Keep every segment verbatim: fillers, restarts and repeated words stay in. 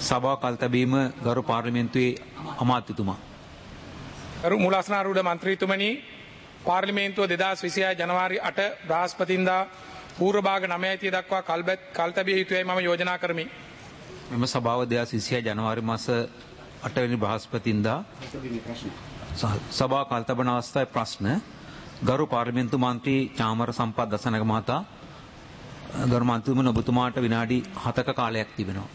සභාව කල්තැබීම ගරු පාර්ලිමේන්තුවේ අමාත්‍යතුමා. ගරු මූලාසනාරූඪ මන්ත්‍රීතුමනි, පාර්ලිමේන්තුව දෙදහස් විසිහය ජනවාරි අට බ්‍රහස්පතින්දා පූර්ව භාග නවයයි දක්වා කල්බත් කල්තැබිය යුතුයයි මම යෝජනා කරමි. මෙම සභාව දෙදහස් විසිහය ජනවාරි මාස අට වෙනි බ්‍රහස්පතින්දා සභාව කල්තබන අවස්ථාවේ ප්‍රශ්න ගරු පාර්ලිමේන්තු මන්ත්‍රී චාමර සම්පත් දසනක මහතා, ගරු මන්ත්‍රීතුමනි, ඔබතුමාට විනාඩි හතක කාලයක් තිබෙනවා.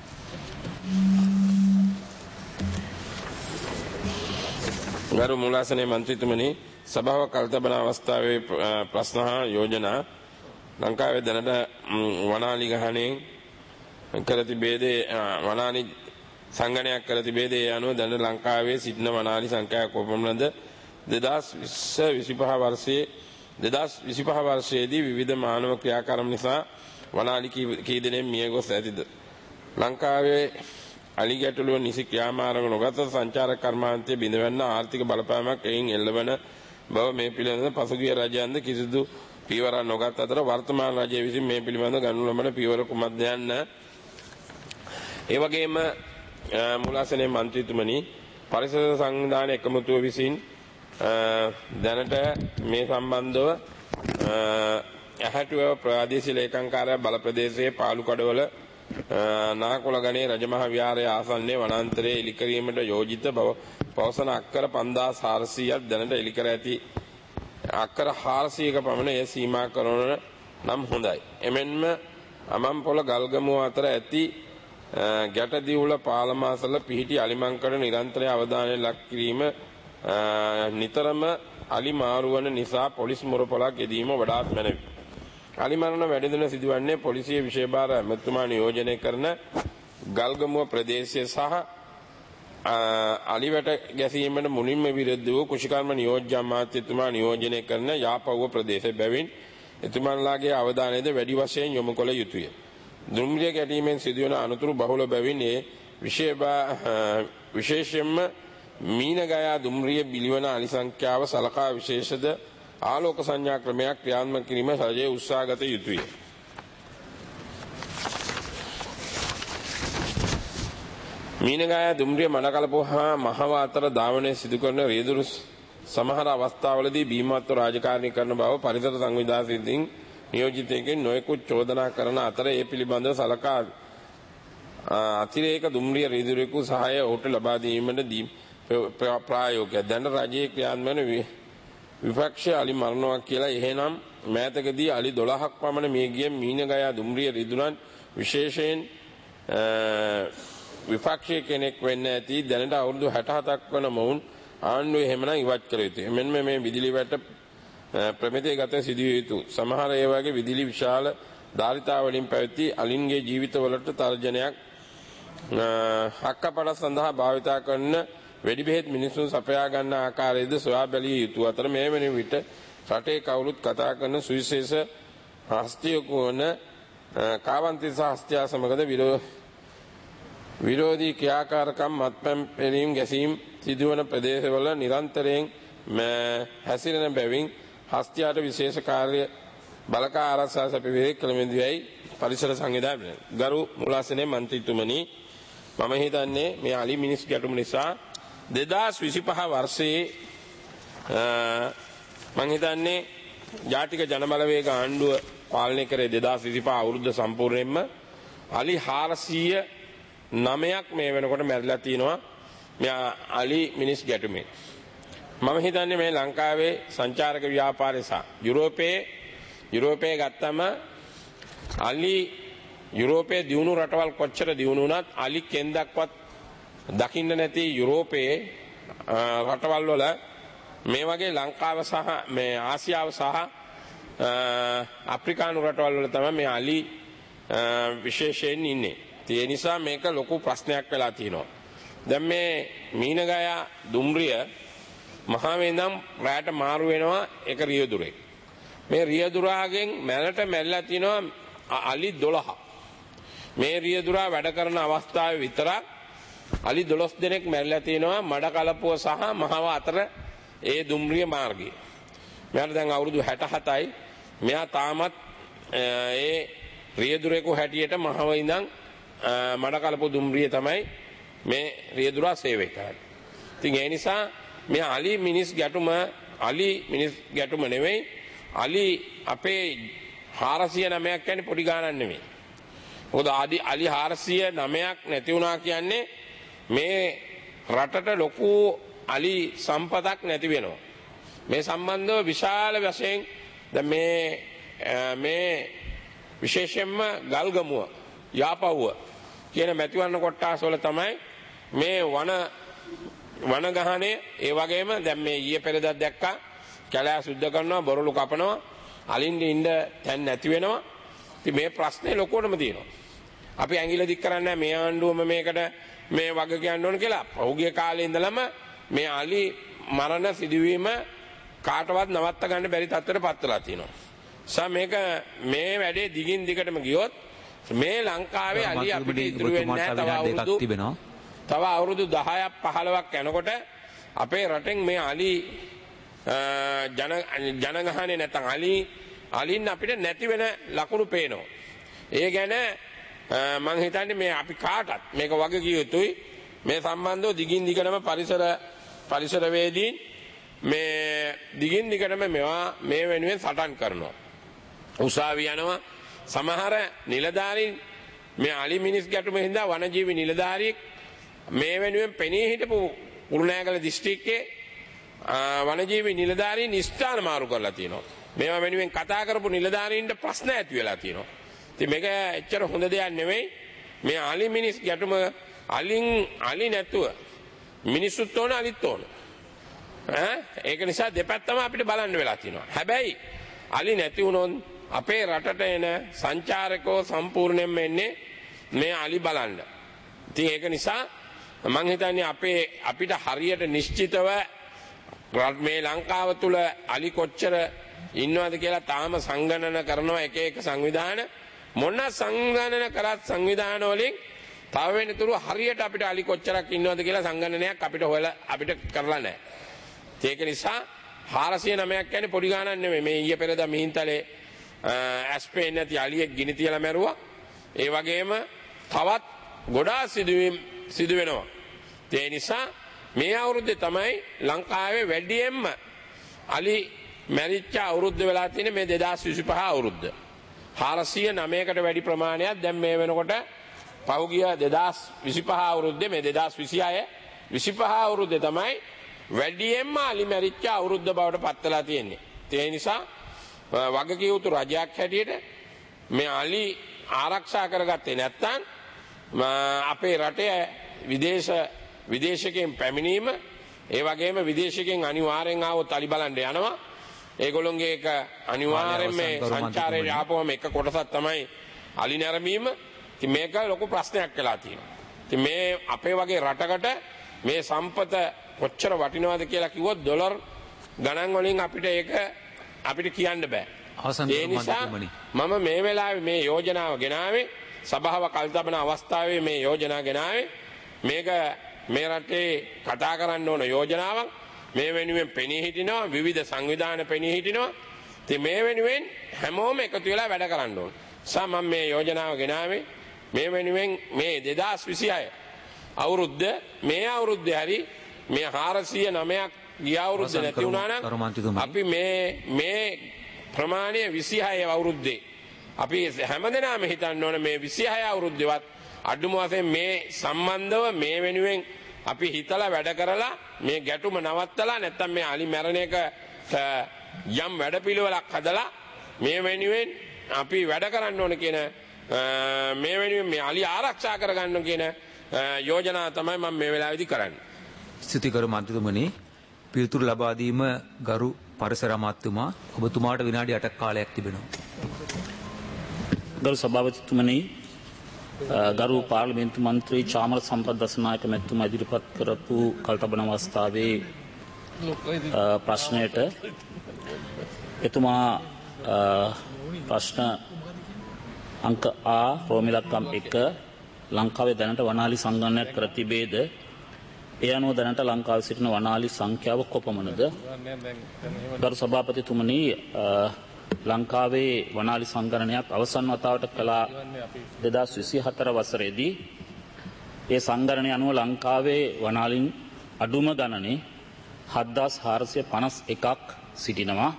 ගරු මූලාසනයේ මන්ත්‍රීතුමනි, සභාව කල්තබන අවස්ථාවේ ප්‍රශ්න හා යෝජනා ලංකාවේ දැනට වනාලි ගහණයෙන් කර තිබේදේ වනාලි සංගණනයක් කර තිබේදේ අනුව දැනට ලංකාවේ සිටින වනාලි සංඛ්‍යාව කොපමණද? දෙදහස් විසිපහ වර්ෂයේ දෙදහස් විසිපහ වර්ෂයේදී විවිධ මානව ක්‍රියාකාරම් නිසා වනාලි කී දෙනෙක් මිය ගොස් ඇතිද? ලංකාවේ අලි ගැටලුව නිසි ක්‍රියාමාර්ග නොගත සංචාරක කර්මාන්තයේ බිඳවන්න ආර්ථික බලපෑමක් එයින් එල්ලවන බව මේ පිළිබඳව පසුගිය රජයන්ද කිසිදු පියවරක් නොගත් අතර වර්තමාන රජය විසින් මේ පිළිබඳව ගනු ලබන පියවර කුමක්ද යන්න ඒ වගේම මූලාසනයේ මන්ත්‍රීතුමනි, පරිසර සංවිධාන එකමුතුව විසින් දැනට මේ සම්බන්ධව ඇහැටුව ප්‍රාදේශීය ලේකම් කාර්යාලය බල ප්‍රදේශයේ පාලුකඩවල නාකොළගනේ රජමහා විහාරයේ ආසන්නයේ වනාන්තරයේ එලි කිරීමට යෝජිත බව පවසන අක්කර පන්දාස් හාරසීයක් දැනට එලි කර ඇති අක්කර හාරසීයක පමණ එය සීමා කරන නම් හොඳයි. එමෙන්ම අමම්පොළ ගල්ගමුව අතර ඇති ගැටදිවුල පාලමාසල පිහිටි අලිමංකඩ නිරන්තර අවධානය ලක් කිරීම නිතරම අලි මාරුවන නිසා පොලිස් මුරපොලක් යෙදීම වඩාත් මැනවි. අලි මරණ වැඩිදින සිදුවන්නේ පොලිසිය විශේෂ ඇමතුමා නියෝජනය කරන ගල්ගමුව ප්‍රදේශය සහ අලිවැට ගැසීමට මුලින්ම විරුද්ධ වූ කුෂිකර්ම නියෝජ්‍ය අමාත්‍යතුමා නියෝජනය කරන යාපව්ව ප්‍රදේශය බැවින් එතුමන්ලාගේ අවධානයද වැඩි වශයෙන් යොමු කළ යුතුය. දුම්රිය ගැටීමෙන් සිදුවන අනතුරු බහුල බැවින් ඒ විශේෂයෙන්ම මීනගයා දුම්රිය බිලිවන අලි සංඛ්‍යාව සලකා විශේෂද ආලෝක සංඥා ක්‍රමයක් ක්‍රියාත්මක කිරීම රජය උත්සාහගත යුතුය. මීනගයා දුම්රිය මඩකලපුව හා මහව අතර ධාවනය සිදු කරන රියදුරු සමහර අවස්ථාවලදී බීමත්ව රාජකාරී කරන බව පරිසර සංවිධානයකින් නියෝජිතයෙකුන් නොයෙකුත් චෝදනා කරන අතර ඒ පිළිබඳව සලකා අතිරේක දුම්රිය රියදුරෙකු සහාය ඔහුට ලබා දීමට ප්‍රායෝගිකව දැන් රජයේ ක්‍රියාත්මක විපක්ෂ අලි මරණවා කියලා. එහෙනම් මෑතකදී අලි දොළහක් පමණ මිය ගිය මීනගයා දුම්රිය රිදුරන් විශේෂයෙන් විපක්ෂයේ කෙනෙක් වෙන්න ඇති දැනට අවුරුදු හැට හතක් වන මොවුන් ආණ්ඩුවේ එහෙමනම් ඉවත් කළ යුතුයි. මෙන්න මේ විදුලි වැට ප්‍රමිතිය ගත සිදුවිය යුතු. සමහර ඒ වගේ විදුලි විශාල ධාරිතාවලින් පැවති අලින්ගේ ජීවිතවලට තර්ජනයක් හක්කපඩ සඳහා භාවිතා කරන වෙඩි බෙහෙත් මිනිසුන් සපයා ගන්න ආකාරයේද සොයා බැලිය යුතු අතර මේ වෙන විට රටේ කවුරුත් කතා කරන සුවිශේෂ හස්තියක වන කාවන්තිස හස්තියා සමගද විරෝධී ක්‍රියාකාරකම් මත්පැන් පෙරීම් ගැසීම් සිදුවන ප්‍රදේශවල නිරන්තරයෙන් හැසිරෙන බැවින් හස්තියාට විශේෂ කාර්ය බලකා ආරක්ෂා සැපයීමේ ක්‍රමවේදයයි පරිසර සංවිධානය. ගරු මූලාසනයේ මන්ත්‍රීතුමනි, මම හිතන්නේ මේ අලි මිනිස් ගැටුම නිසා දෙදහස් විසිපහ වර්ෂයේ මම හිතන්නේ ජාතික ජනබලවේග ආණ්ඩුව පාලනය කරේ දෙදහස් විසිපහ අවුරුද්ද සම්පූර්ණයෙන්ම අලි හාරසීය නවයක් මේ වෙනකොට මැරිලා තිනවා මේ අලි මිනිස් ගැටුමෙන්. මම හිතන්නේ මේ ලංකාවේ සංචාරක ව්‍යාපාරය සහ යුරෝපයේ යුරෝපයේ ගත්තම අලි යුරෝපයේ දියුණු රටවල් කොච්චර දියුණු වුණත් අලි කෙන්දක්වත් දකින්න නැති යුරෝපයේ රටවල් වල මේ වගේ ලංකාව සහ මේ ආසියාව සහ අප්‍රිකානු රටවල් වල තමයි මේ අලි විශේෂයෙන් ඉන්නේ. ඒ නිසා මේක ලොකු ප්‍රශ්නයක් වෙලා තියෙනවා. දැන් මේ මීනගයා දුම්රිය මහවේඳම් රැට මාරු වෙනවා එක රියදුරේ. මේ රියදුරාගෙන් මැලට මැරිලා තිනවා අලි දොළහක්. මේ රියදුරා වැඩ කරන අවස්ථාවේ විතරක් අලි දොළොස් දෙනෙක් මැරිලා තිනවා මඩකලපුව සහ මහව අතර ඒ දුම්රිය මාර්ගයේ. මෙයාට දැන් අවුරුදු හැට හතයි. මෙයා තාමත් ඒ රියදුරේකෝ හැටියට මහව ඉඳන් මඩකලපු දුම්රිය තමයි මේ රියදුරා සේවය කරන්නේ. ඉතින් ඒ නිසා මේ අලි මිනිස් ගැටුම අලි මිනිස් ගැටුම නෙවෙයි. අලි අපේ හාරසිය නවයක් කියන්නේ පොඩි ගානක් නෙවෙයි. මොකද ආදි අලි හාරසිය නවයක් නැති වුණා කියන්නේ මේ රටට ලොකු අලි සම්පතක් නැති වෙනවා. මේ සම්බන්ධව විශාල වශයෙන් දැන් මේ මේ විශේෂයෙන්ම ගල්ගමුව යාපව්ව කියන මැතිවරණ කොට්ටාස වල තමයි මේ වන වන ගහනේ ඒ වගේම දැන් මේ ඊයේ පෙරේදා දැක්කා කැලෑ සුද්ධ කරනවා බොරළු කපනවා අලින්ද ඉන්න තැන් නැති වෙනවා. ඉතින් මේ ප්‍රශ්නේ ලොකුවටම තියෙනවා. අපි ඇඟිල්ල දික් කරන්නේ මේ ආණ්ඩුවම මේකට මේ වග කියන්න ඕන කියලා. පහුගිය කාලේ ඉඳලම මේ අලි මරණ සිදුවීම කාටවත් නවත්ත ගන්න බැරි තත්ත්වයට පත් වෙලා තියෙනවා. සා මේක මේ වැඩේ දිගින් දිගටම ගියොත් මේ ලංකාවේ අලි අපිට ඉතුරු වෙන්නේ නැහැ. තව අවුරුදු තව අවුරුදු දහයක් පහළොවක් යනකොට අපේ රටෙන් මේ අලි ජන ජනගහනේ නැත්නම් අලි අලින් අපිට නැති වෙන ලකුණු පේනවා. ඒ ගැන මම හිතන්නේ මේ අපි කාටත් මේක වග කිය යුතුයි. මේ සම්බන්ධව දිගින් දිගටම පරිසර පරිසරවේදීන් මේ දිගින් දිගටම මේවා මේ වෙනුවෙන් සටන් කරනවා. උසාවි යනවා. සමහර නිලධාරීන් මේ අලි මිනිස් ගැටුම හින්දා වනජීවි නිලධාරියෙක් මේ වෙනුවෙන් පෙනී හිටපු කුරුණෑගල දිස්ත්‍රික්කයේ වනජීවි නිලධාරීන් ස්ථාන මාරු කරලා තියෙනවා. මේවා වෙනුවෙන් කතා කරපු නිලධාරීන්ට ප්‍රශ්න ඇති වෙලා තියෙනවා. ඉතින් මේක එච්චර හොඳ දෙයක් නෙවෙයි. මේ අලි මිනිස් ගැටුම අලින් අලි නැතුව මිනිස්සුත් ඕන අලිත් ඕන. ඈ ඒක නිසා දෙපැත්තම අපිට බලන්න වෙලා තියෙනවා. හැබැයි අලි නැති වුණොත් අපේ රටට එන සංචාරකෝ සම්පූර්ණයෙන්ම එන්නේ මේ අලි බලන්න. ඉතින් ඒක නිසා මම හිතන්නේ අපේ අපිට හරියට නිශ්චිතව මේ ලංකාව තුල අලි කොච්චර ඉන්නවද කියලා තාම සංගණන කරනවා එක එක සංවිධාන. මොන සංගණන කරත් සංවිධාන වලින් තව වෙනතුරු හරියට අපිට අලි කොච්චරක් ඉන්නවද කියලා සංගණනයක් අපිට හොයලා අපිට කරලා නැහැ. ඒක නිසා හාරසිය නවයක් කියන්නේ පොඩි ගානක් නෙමෙයි. මේ ඊයේ පෙරේදා මිහින්තලේ ඇස්පේන් නැති අලියෙක් ගිනි තියලා මැරුවා. ඒ වගේම තවත් ගොඩාක් සිදුවීම් සිදු වෙනවා. ඒ නිසා මේ අවුරුද්දේ තමයි ලංකාවේ වැඩියෙන්ම අලි මැරිච්ච අවුරුද්ද වෙලා තියෙන මේ දෙදාස් විසිපහ අවුරුද්ද. හාරසිය නවයකට වැඩි ප්‍රමාණයක් දැන් මේ වෙනකොට පහුගිය දෙදාස් විසිපහ අවුරුද්දේ මේ දෙදාස් විසිහය විසිපහ අවුරුද්දේ තමයි වැඩියෙන්ම අලි මැරිච්ච අවුරුද්ද බවට පත් වෙලා තියෙන්නේ. ඒ නිසා වගකිය යුතු රජයක් හැටියට මේ අලි ආරක්ෂා කරගත්තේ නැත්නම් අපේ රටේ විදේශ විදේශකයන් පැමිණීම ඒ වගේම විදේශකයන් අනිවාර්යෙන් ආවොත් අලි බලන්න යනවා. ඒගොල්ලොන්ගේ එක අනිවාර්යෙන් මේ සංචාරයේ ආපුවම එක කොටසක් තමයි අලි නැරඹීම. ඉතින් මේක ලොකු ප්‍රශ්නයක් වෙලා තියෙනවා. ඉතින් මේ අපේ වගේ රටකට මේ සම්පත කොච්චර වටිනවද කියලා කිව්වොත් ඩොලර් ගණන් වලින් අපිට ඒක අපිට කියන්න බෑ. ඒ නිසා මම මේ වෙලාවේ මේ යෝජනාව ගෙනාවේ සභාව කල්තබන අවස්ථාවේ මේ යෝජනා ගෙනාවේ මේක මේ රටේ කතා කරන්න ඕන යෝජනාවක්. මේ වෙනුවෙන් පෙනී හිටිනවා විවිධ සංවිධාන පෙනී හිටිනවා. ඉතින් මේ වෙනුවෙන් හැමෝම එකතු වෙලා වැඩ කරන්න ඕන. සා මම මේ යෝජනාව ගෙනාවේ මේ වෙනුවෙන් මේ දෙදාස් විසිහය අවුරුද්ද මේ අවුරුද්දේ හරි මේ හාරසිය නවයක් ගිය අවුරුද්ද නැති වුණා නම් අපි මේ මේ ප්‍රමාණය විසිහය අවුරුද්දේ අපි හැමදෙනාම හිතන්න ඕන මේ විසිහය අවුරුද්දේවත් අඩුම වශයෙන් මේ සම්බන්ධව මේ වෙනුවෙන් අපි හිතලා වැඩ කරලා මේ ගැටුම නවත්තලා නැත්තම් මේ අලි මැරණ එක යම් වැඩපිළිවෙලක් හදලා මේ වෙනුවෙන් අපි වැඩ කරන්න ඕන කියන මේ වෙනුවෙන් මේ අලි ආරක්ෂා කරගන්න කියන යෝජනාව තමයි මම මේ වෙලාවේදී කරන්නේ. ස්තුතිකරු මන්ත්‍රීතුමනි, පිළිතුරු ලබා දීම ගරු පරිසර අමාත්‍යතුමා, ඔබතුමාට විනාඩි අටක් කාලයක් තිබෙනවා. ගරු සභාපතිතුමනි, ගරු පාර්ලිමේන්තු මන්ත්‍රී චාමර සම්පත් දසනායක මැතිතුමා ඉදිරිපත් කරපු කල්තබන අවස්ථාවේ ප්‍රශ්නයට එතුමා ප්‍රශ්න අංක ආ රෝමිලක්කම් එක ලංකාවේ දැනට වනාලි සංගණනයක් කර තිබේද? ඒ අනුව දැනට ලංකාවේ සිටින වනාලි සංඛ්‍යාව කොපමණද? ගරු සභාපතිතුමනි, ලංකාවේ වනාලි සංගණනයක් අවසන් වතාවට කළා දෙදහස් විසිහතර වසරේදී. ඒ සංගණනය අනුව ලංකාවේ වනාලින් අඩුම ගණනේ හත්දාස් හාරසිය පනස් එකක් සිටිනවා.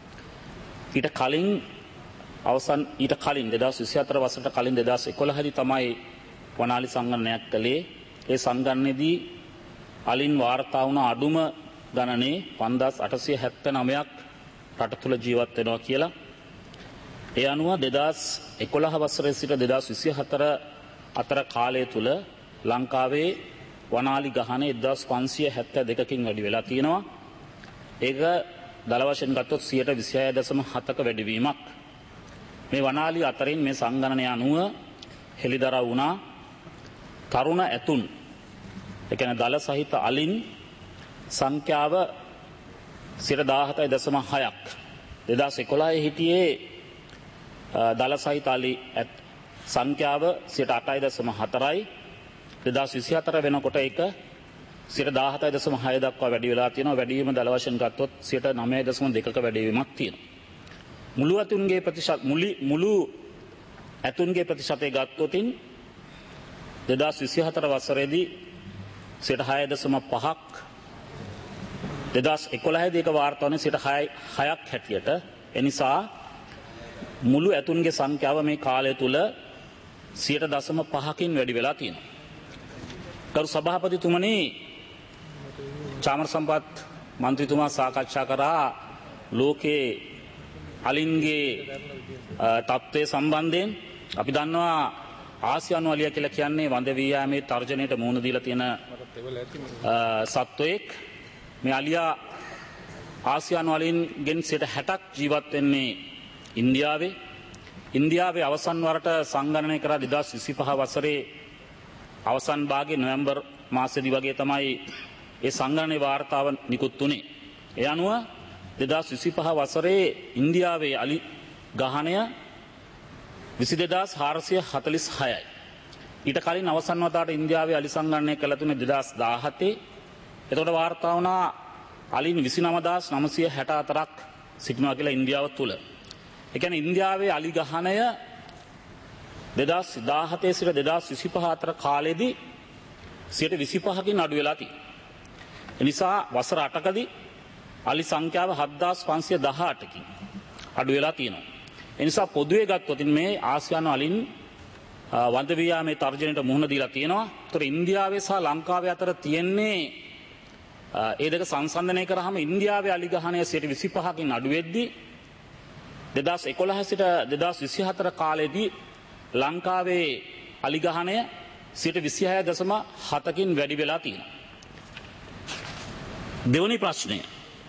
ඊට කලින් අවසන් ඊට කලින් දෙදහස් විසිහතර වසරට කලින් දෙදහස් එකොළහ දී තමයි වනාලි සංගණනයක් කළේ. ඒ සංගණනයේදී අලින් වාර්තා වුණ අඩුම ගණනේ පන්දාස් අටසිය හැත්තෑනවයක් රට තුළ ජීවත් වෙනවා කියලා. ඒ අනුව දෙදහස් එකොළහ වසරේ සිට දෙදහස් විසිහතර අතර කාලය තුළ ලංකාවේ වනාලි ගහනය එක්දාස් පන්සිය හැත්තෑ දෙකකින් වැඩි වෙලා තියෙනවා. ඒක දල වශයෙන් ගත්තොත් සියයට විසිහය දශම හතක වැඩිවීමක්. මේ වනාලි අතරින් මේ සංගණනය අනුව හෙළිදරව් වුණා තරුණ ඇතුන්, ඒ කියන්නේ දල සහිත අලින් සංඛ්‍යාව සියයට දාහතයි දශම හයක්. දෙදහස් එකොළහේ හිටියේ දල සහිත අලි සංඛ්‍යාව සියයට අටයි දශම හතරයි. දෙදහස් විසිහතර වෙනකොට ඒක සියයට දාහතයි දශම හය දක්වා වැඩි වෙලා තියෙනවා. වැඩිවීම දල වශයෙන් ගත්තොත් සියයට නවය දශම දෙකක වැඩිවීමක් තියෙනවා. මුළු ඇතුන්ගේ ප්‍රතිශත මුළු මුළු ඇතුන්ගේ ප්‍රතිශතය ගත්තොතින් දෙදහස් විසිහතර වසරේදී සියයට හය දශම පහක්, දෙදහස් එකොළහේදී ඒක වාර්තා වුණේ සියයට හයක් හැටියට. එනිසා මුළු ඇතුන්ගේ සංඛ්‍යාව මේ කාලය තුල සියයට දශම පහකින් වැඩි වෙලා තියෙනවා. ගරු සභාපතිතුමනි, චාමර සම්පත් මන්ත්‍රීතුමා සාකච්ඡා කරා ලෝකේ අලින්ගේ තත්ත්වය සම්බන්ධයෙන්. අපි දන්නවා ආසියානු අලියා කියලා කියන්නේ වඳ වී යාමේ තර්ජනයට මුහුණ දීලා තියෙන සත්වයෙක්. මේ අලියා ආසියානු අලින්ගෙන් සියයට හැටක් ජීවත් වෙන්නේ ඉන්දියාවේ. ඉන්දියාවේ අවසන් වරට සංගණනය කරා දෙදහස් විසිපහ වසරේ අවසන් භාගයේ නොවැම්බර් මාසෙදි වගේ තමයි ඒ සංගණනයේ වාර්තාව නිකුත් වුණේ. ඒ අනුව දෙදහස් විසිපහ වසරේ ඉන්දියාවේ අලි ගහණය විසි දෙදාස් හාරසිය හතළිස් හයයි. ඊට කලින් අවසන් වතාවට ඉන්දියාවේ අලි සංගණනය කළ තුනේ දෙදහස් දාහතේ. එතකොට වාර්තා වුණා අලින් විසිනවදාස් නවසිය හැට හතරක් සිටිනවා කියලා ඉන්දියාව තුල. ඒ කියන්නේ ඉන්දියාවේ අලි ගහණය දෙදහස් දාහතේ සිට දෙදහස් විසිපහ අතර කාලෙදී සියයට විසිපහකින් අඩු වෙලා තියෙනවා. ඒ නිසා වසර අටකදී අලි සංඛ්‍යාව හත්දාස් පන්සිය දහඅටකින් අඩු වෙලා තියෙනවා. ඒ නිසා පොදුවේ ගත්තොත් මේ ආසියානු අලින් වඳ වී යාමේ තර්ජනයට මුහුණ දීලා තියෙනවා. ඒතර ඉන්දියාවේ සහ ලංකාවේ අතර තියෙන්නේ ඒ දෙක සංසන්දනය කරාම ඉන්දියාවේ අලි ගහණය සියයට විසිපහකින් අඩු වෙද්දී දෙදහස් එකොළහ සිට දෙදහස් විසිහතර කාලෙදී ලංකාවේ අලි ගහණය සියයට විසිහය දශම හතකින් වැඩි වෙලා තියෙනවා. දෙවනි ප්‍රශ්නය,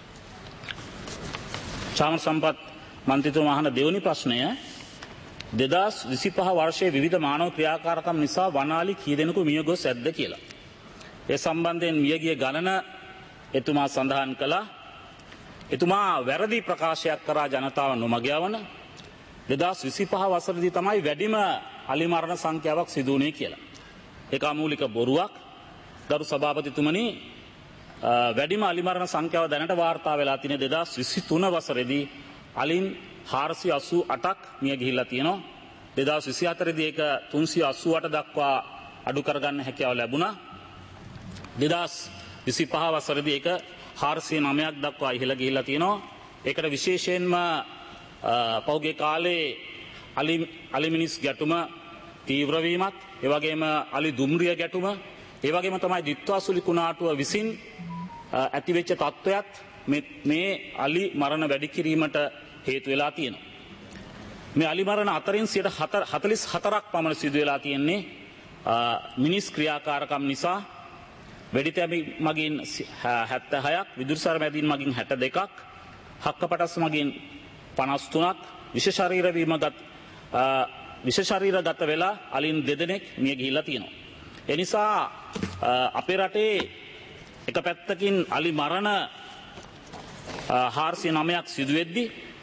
චාමර සම්පත් මන්ත්‍රීතුමා අහන දෙවනි ප්‍රශ්නය, දෙදහස් විසිපහ වර්ෂයේ විවිධ මානව ක්‍රියාකාරකම් නිසා වනාලි කී දෙනෙකු මිය ගොස් ඇද්ද කියලා. ඒ සම්බන්ධයෙන් මියගිය ගණන එතුමා සඳහන් කළා. එතුමා වැරදි ප්‍රකාශයක් කරා ජනතාව නොමග යවන. දෙදහස් විසිපහ වසරේදී තමයි වැඩිම අලි මරණ සංඛ්‍යාවක් සිදු වුණේ කියලා. ඒක අමූලික බොරුවක්. ගරු සභාපතිතුමනි, වැඩිම අලි මරණ සංඛ්‍යාව දැනට වාර්තා වෙලා තියෙන දෙදහස් විසිතුන වසරේදී අලින් හාරසිය අසූ අටක් මිය ගිහිල්ලා තියෙනවා. දෙදහස් විසිහතරේදී ඒක තුන්සිය අසූ අට දක්වා අඩු කරගන්න හැකියාව ලැබුණා. දෙදහස් විසිපහ වසරේදී ඒක හාරසිය නවයක් දක්වා ඉහළ ගිහිල්ලා තියෙනවා. ඒකට විශේෂයෙන්ම පෞගේ කාලේ අලි අලි මිනිස් ගැටුම තීව්‍ර වීමත්, ඒ වගේම අලි දුම්රිය ගැටුම, ඒ වගේම තමයි දිත්වාසුලි කුණාටුව විසින් ඇතිවෙච්ච තත්ත්වයක් මේ අලි මරණ වැඩි කිරීමට හේතු වෙලා තියෙනවා. මේ අලි මරණ අතරින් සියයට හතළිස් හතරක් පමණ සිදු වෙලා තියෙන්නේ මිනිස් ක්‍රියාකාරකම් නිසා. වෙඩිතැබි මගින් හැත්තෑහයක්, විදුරුසර මැදින් මගින් හැට දෙකක්, හක්කපටස් මගින් පනස් තුනක්, විශේෂ ශරීර වීමගත විශේෂ ශරීරගත වෙලා අලින් දෙදෙනෙක් මිය ගිහිල්ලා තියෙනවා. ඒ නිසා අපේ රටේ එක පැත්තකින් අලි මරණ හාරසිය නවයක් සිදු වෙද්දී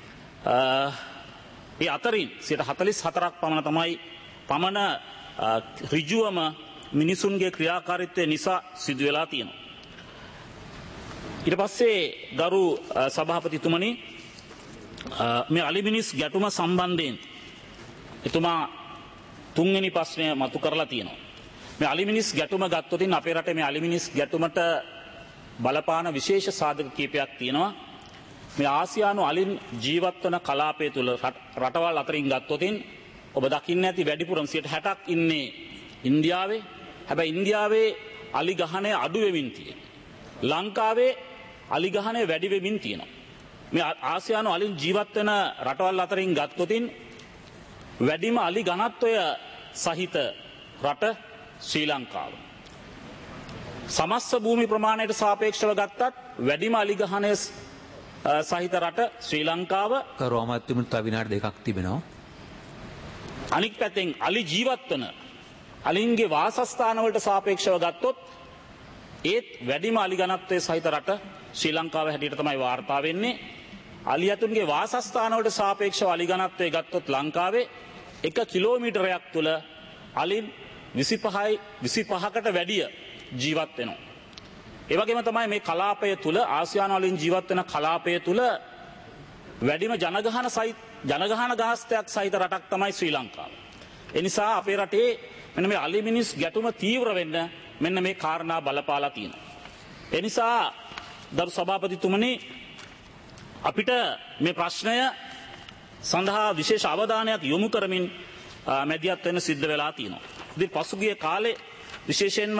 ඒ අතරින් සියයට හතළිස් හතරක් පමණ තමයි පමණ ඍජුවම මිනිසුන්ගේ ක්‍රියාකාරීත්වය නිසා සිදු වෙලා තියෙනවා. ඊට පස්සේ ගරු සභාපතිතුමනි, මේ අලිමිනිස් ගැටුම සම්බන්ධයෙන් එතුමා තුන්වෙනි ප්‍රශ්නය මතු කරලා තියෙනවා. මේ අලිමිනිස් ගැටුම ගත්තොතින් අපේ රටේ මේ අලිමිනිස් ගැටුමට බලපාන විශේෂ සාධක කීපයක් තියෙනවා. මේ ආසියානු අලින් ජීවත් වන කලාපය තුල රටවල් අතරින් ගත්තොතින් ඔබ දකින්න ඇති වැඩිපුරම සියයට හැටක් ඉන්නේ ඉන්දියාවේ. හැබැයි ඉන්දියාවේ අලි ගහණය අඩු වෙමින් තියෙනවා. ලංකාවේ අලි ගහණය වැඩි වෙමින් තියෙනවා. මේ ආසියානු අලින් ජීවත් වෙන රටවල් අතරින් ගත්තොතින් වැඩිම අලි ඝනත්වය සහිත රට ශ්‍රී ලංකාව. සමස්ත භූමි ප්‍රමාණයට සාපේක්ෂව ගත්තත් වැඩිම අලි ගහණය සහිත රට ශ්‍රී ලංකාව. ගරු අමාත්‍යතුමනි තව විනාඩි දෙකක් තිබෙනවා. අනික් පැත්තෙන් අලි ජීවත් වන අලින්ගේ වාසස්ථාන වලට සාපේක්ෂව ගත්තොත් ඒත් වැඩිම අලි ඝනත්වයේ සහිත රට ශ්‍රී ලංකාව හැටියට තමයි වාර්තා වෙන්නේ. අලි ඇතුන්ගේ වාසස්ථාන වලට සාපේක්ෂව අලි ඝනත්වය ගත්තොත් ලංකාවේ එක කිලෝමීටරයක් තුල අලින් විසිපහයි විසිපහකට වැඩිය ජීවත් වෙනවා. ඒ වගේම තමයි මේ කලාපය තුල ආසියානු අලින් ජීවත් වෙන කලාපය තුල වැඩිම ජනගහන සහිත ජනගහන ගාස්තයක් සහිත රටක් තමයි ශ්‍රී ලංකාව. ඒ නිසා අපේ රටේ මෙන්න මේ අලි මිනිස් ගැටුම තීව්‍ර වෙන්න මෙන්න මේ කාරණා බලපාලා තියෙනවා. ඒ නිසා දරු සභාපතිතුමනි අපිට මේ ප්‍රශ්නය සඳහා විශේෂ අවධානයක් යොමු කරමින් මැදිහත් වෙන්න සිද්ධ වෙලා තියෙනවා. ඉතින් පසුගිය කාලේ විශේෂයෙන්ම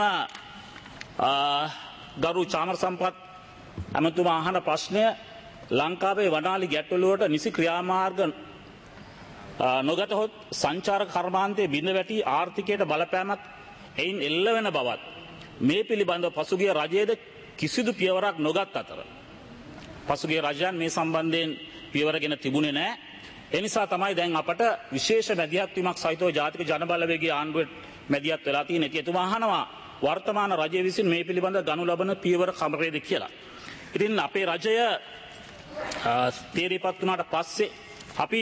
ගරු චාමර සම්පත් ඇමතුමා අහන ප්‍රශ්නය ලංකාවේ වනාලි ගැටලුවට නිසි ක්‍රියාමාර්ග නොගතහොත් සංචාරක කර්මාන්තයේ බිඳ වැටි ආර්ථිකයට බලපෑමක් එයින් එල්ල වෙන බවත් මේ පිළිබඳව පසුගිය රජයේද කිසිදු පියවරක් නොගත් අතර පසුගිය රජයන් මේ සම්බන්ධයෙන් පියවරගෙන තිබුණේ නැහැ. ඒ නිසා තමයි දැන් අපට විශේෂ මැදිහත් වීමක් සහිතව ජාතික ජනබලවේගයේ ආණ්ඩුවේ මැදිහත් වෙලා තියෙන. ඒක එතුමා අහනවා වර්තමාන රජය විසින් මේ පිළිබඳව ගනු ලබන පියවර කමරේද කියලා. ඉතින් අපේ රජය තීරපත් වුණාට පස්සේ අපි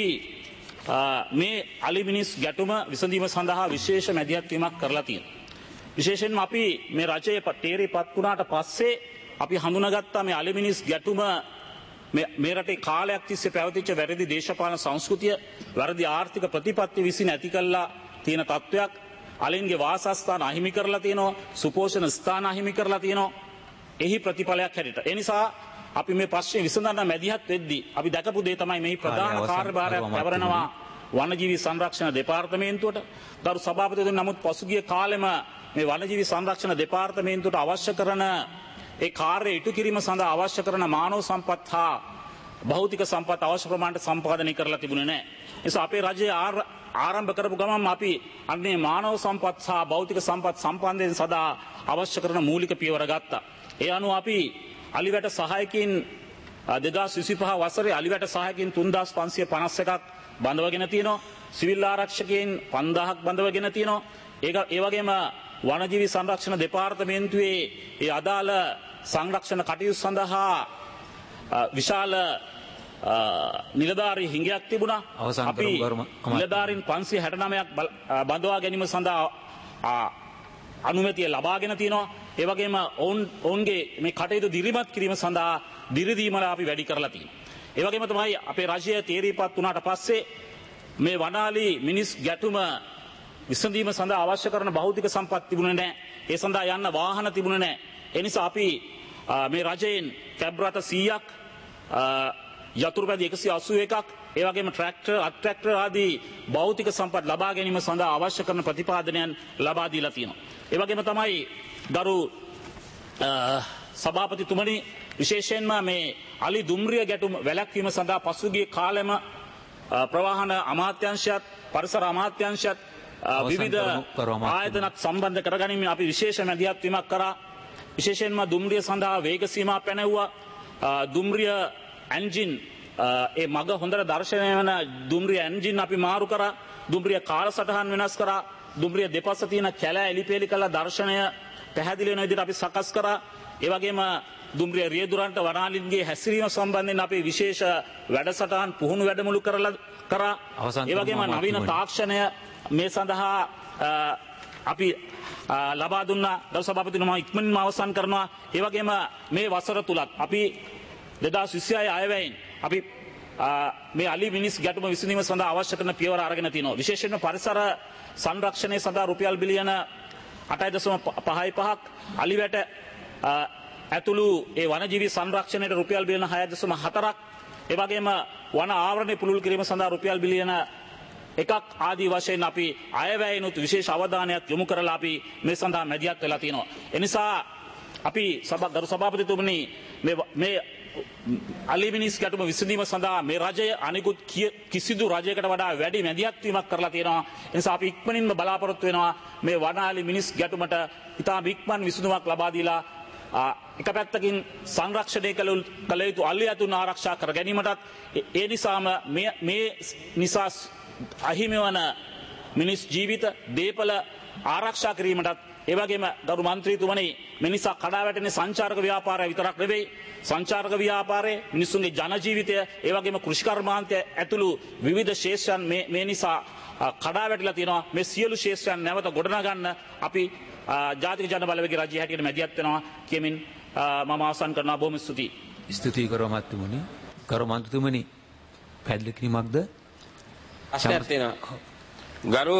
මේ අලිමිනිස් ගැටුම විසඳීම සඳහා විශේෂ මැදිහත් වීමක් කරලා තියෙනවා. විශේෂයෙන්ම අපි මේ රජයේ තීරපත් වුණාට පස්සේ අපි හඳුනාගත්තා මේ අලිමිනිස් ගැටුම මේ රටේ කාලයක් තිස්සේ පැවතිච්ච වැරදි දේශපාලන සංස්කෘතිය, වැරදි ආර්ථික ප්‍රතිපත්ති විසින් ඇති කළා තියෙන තත්වයක්. අලින්ගේ වාසස්ථාන අහිමි කරලා තියෙනවා, සුපෝෂණ ස්ථාන අහිමි කරලා තියෙනවා. එහි ප්‍රතිඵලයක් හැටියට. ඒ නිසා අපි මේ ප්‍රශ්නේ විසඳන්න මැදිහත් වෙද්දී අපි දැකපු දේ තමයි මේ ප්‍රධාන කාර්යභාරයක් පැවරෙනවා වනජීවි සංරක්ෂණ දෙපාර්තමේන්තුවට. ගරු සභාපතිතුමනි, නමුත් පසුගිය කාලෙම මේ වනජීවි සංරක්ෂණ දෙපාර්තමේන්තුවට අවශ්‍ය කරන ඒ කාර්ය ඉටු කිරීම සඳහා අවශ්‍ය කරන මානව සම්පත් හා භෞතික සම්පත් අවශ්‍ය ප්‍රමාණයට සම්පාදනය කරලා තිබුණේ නැහැ. ඒ නිසා අපේ රජය ආරම්භ කරපු ගමන් අපි අන්නේ මානව සම්පත් සහ භෞතික සම්පත් සම්පන්දයෙන් සදා අවශ්‍ය කරන මූලික පියවර ගත්තා. ඒ අනුව අපි අලිවැට සහායකින් දෙදාස් විසිපහ වසරේ අලිවැට සහායකින් තුන්දාස් පන්සිය පනස් එකක් බඳවගෙන තියෙනවා. සිවිල් ආරක්ෂකයන් පන්දාහක් බඳවගෙන තියෙනවා. ඒක ඒ වගේම වනජීවි සංරක්ෂණ දෙපාර්තමේන්තුවේ ඒ අදාළ සංරක්ෂණ කටයුතු සඳහා විශාල නිලධාරී හිඟයක් තිබුණා. අපි නිලධාරීන් පන්සිය හැට නවයක් බඳවා ගැනීම සඳහා අනුමැතිය ලබාගෙන තියෙනවා. ඒ වගේම ඔවුන් ඔවුන්ගේ මේ කටයුතු දිරිමත් කිරීම සඳහා දිරිදීමල අපි වැඩි කරලා තියෙනවා. ඒ වගේම තමයි අපේ රජය තීරීපත් වුණාට පස්සේ මේ වනාලි මිනිස් ගැටුම විසඳීම සඳහා අවශ්‍ය කරන භෞතික සම්පත් තිබුණේ නැහැ. ඒ සඳහා යන්න වාහන තිබුණේ නැහැ. ඒ නිසා අපි මේ රජයෙන් කැබ් රථ සීයක්, යතුරුපැදි එකසිය අසූ එකක්, ඒ වගේම ට්‍රැක්ටර්, අත්‍රැක්ටර් ආදී භෞතික සම්පත් ලබා ගැනීම සඳහා අවශ්‍ය කරන ප්‍රතිපාදනයන් ලබා දීලා තියෙනවා. ඒ වගේම තමයි ගරු සභාපතිතුමනි, විශේෂයෙන්ම මේ අලි දුම්රිය ගැටුම වැළැක්වීම සඳහා පසුගිය කාලෙම ප්‍රවාහන අමාත්‍යාංශයත් පරිසර අමාත්‍යාංශයත් විවිධ ආයතනත් සම්බන්ධ කරගනිමින් අපි විශේෂ මැදිහත් වීමක් කරා. විශේෂයෙන්ම දුම්රිය සඳහා වේග සීමා පැනෙව්වා. දුම්රිය එන්ජින් ඒ මග හොඳට දර්ශනය වන දුම්රිය එන්ජින් අපි මාරු කරා. දුම්රිය කාලසටහන් වෙනස් කරා. දුම්රිය දෙපස තියෙන කැලෑ එලිපෙලි කළ දර්ශනය පැහැදිලි වෙන විදිහට අපි සකස් කරා. ඒ වගේම දුම්රිය රියදුරන්ට වනාලින්ගේ හැසිරීම සම්බන්ධයෙන් අපි විශේෂ වැඩසටහන් පුහුණු වැඩමුළු කරලා කරා. ඒ වගේම නවීන තාක්ෂණය මේ සඳහා අපි ලබා දුන්නා. ගරු සභාපතිතුමා ඉක්මනින්ම අවසන් කරනවා. ඒ වගේම මේ වසර තුලත් අපි දෙදාස් විසිහය අයවැයෙන් අපි මේ අලි මිනිස් ගැටුම විසඳීම සඳහා අවශ්‍ය කරන පියවර අරගෙන තියෙනවා. විශේෂයෙන්ම පරිසර සංරක්ෂණය සඳහා රුපියල් බිලියන අටයි දශම පහයි පහක් අලිවැට ඇතුළු ඒ වනජීවී සංරක්ෂණයට රුපියල් බිලියන හයයි දශම හතරක් ඒ වගේම වන ආවරණය පුළුල් කිරීම සඳහා රුපියල් බිලියන එකක් ආදී වශයෙන් අපි අයවැයනුත් විශේෂ අවධානයක් යොමු කරලා අපි මේ සඳහා මැදිහත් වෙලා තියෙනවා. එනිසා අපි සභා ගරු සභාපතිතුමනි මේ මේ අලිමිනිස් ගැටුම විසඳීම සඳහා මේ රජය අනිකුත් කිසිදු රජයකට වඩා වැඩි මැදිහත් වීමක් කරලා තියෙනවා. ඒ නිසා අපි ඉක්මනින්ම බලාපොරොත්තු වෙනවා මේ වනාලි මිනිස් ගැටුමට ඉතාම ඉක්මන් විසඳුමක් ලබා දීලා එක පැත්තකින් සංරක්ෂණය කළ යුතු අලි ඇතුන් ආරක්ෂා කර ගැනීමටත් ඒ නිසාම මේ මේ නිසා අහිමි වන මිනිස් ජීවිත දේපල ආරක්ෂා කිරීමටත් ඒ වගේම ගරු මන්ත්‍රීතුමනි මේ නිසා කඩා වැටෙන සංචාරක ව්‍යාපාරය විතරක් නෙවෙයි සංචාරක ව්‍යාපාරයේ මිනිසුන්ගේ ජන ජීවිතය ඒ වගේම කෘෂිකර්මාන්තය ඇතුළු විවිධ ශේෂ්ත්‍රයන් මේ මේ නිසා කඩා වැටිලා තියෙනවා. මේ සියලු ශේෂ්ත්‍රයන් නැවත ගොඩනගන්න අපි ජාතික ජන බලවේග රජය හැටියට මැදිහත් වෙනවා කියමින් මම අවසන් කරනවා. බොහොම ස්තුතියි. ස්තුතියි කරු මන්ත්‍රීතුමනි. කරු මන්ත්‍රීතුමනි පැහැදිලි කිරීමක්ද? ප්‍රශ්නයක් තියෙනවා. ගරු